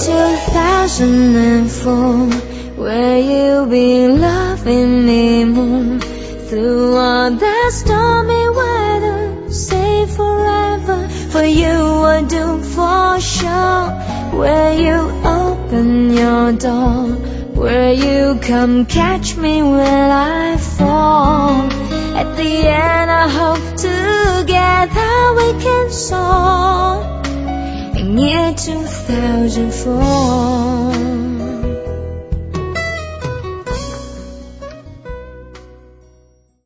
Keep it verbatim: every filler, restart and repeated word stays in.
two thousand four, will you be loving me more? Through all that stormy weather, say forever, for you I do for sure. Will you open your door? Will you come catch me when I fall? At the end I hope together we can soar in year two thousand four.